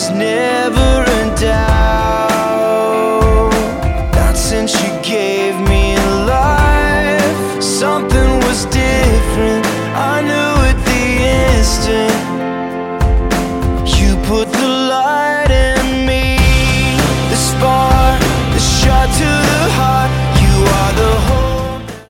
was never in doubt. Not since you gave me life, something was different. I knew at the instant. You put the light